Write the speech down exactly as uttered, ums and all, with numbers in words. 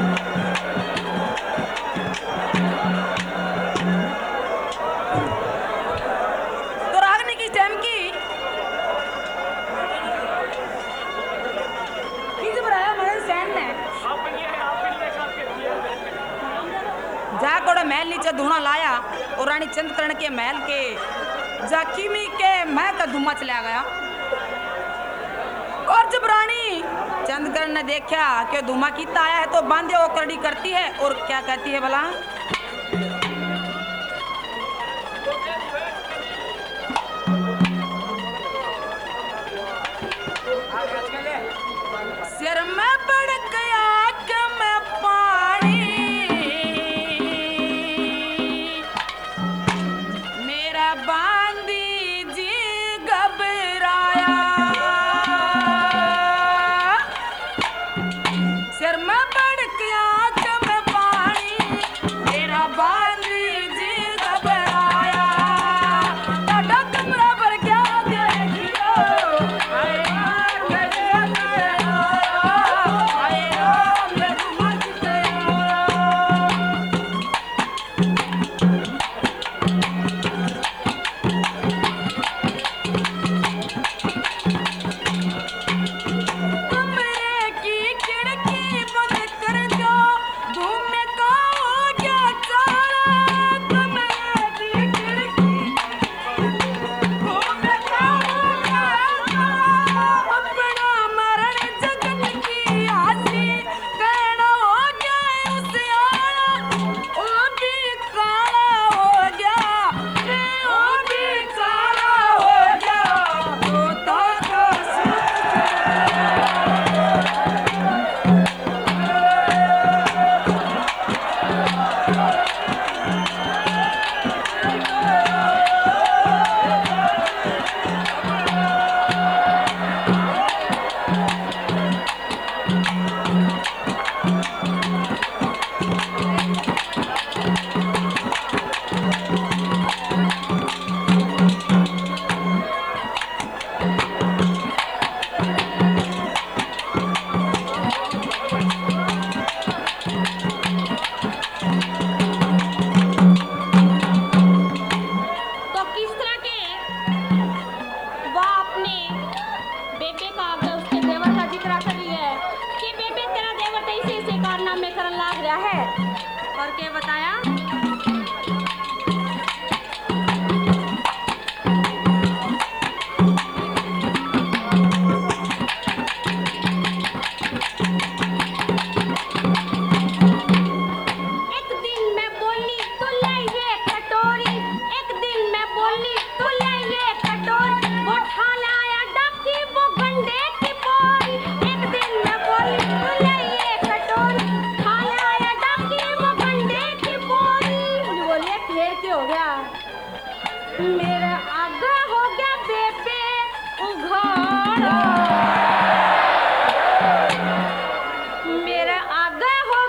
तो रागनी की टाइम की जाकोड़ा महल नीचे धुआं लाया और रानी चंद्रकर्ण के महल के जाकिमी के मह का धुआं चला गया। और जब रानी चंद्रकर्ण ने देखा कि धुआं कितना आया है तो बांधे वो करड़ी करती है और क्या कहती है भला, सिर में पड़ गया कि मैं पानी, मेरा बांधी जी घबराया, सिर में पड़ गया कि मैं पानी, मेरा बांधी जी घबराया, टाटा कमरा भर गया देखियो, हाय यार मेरे करके बताया। मेरा आगा हो गया बेबे उघाड़ा, मेरा आगा हो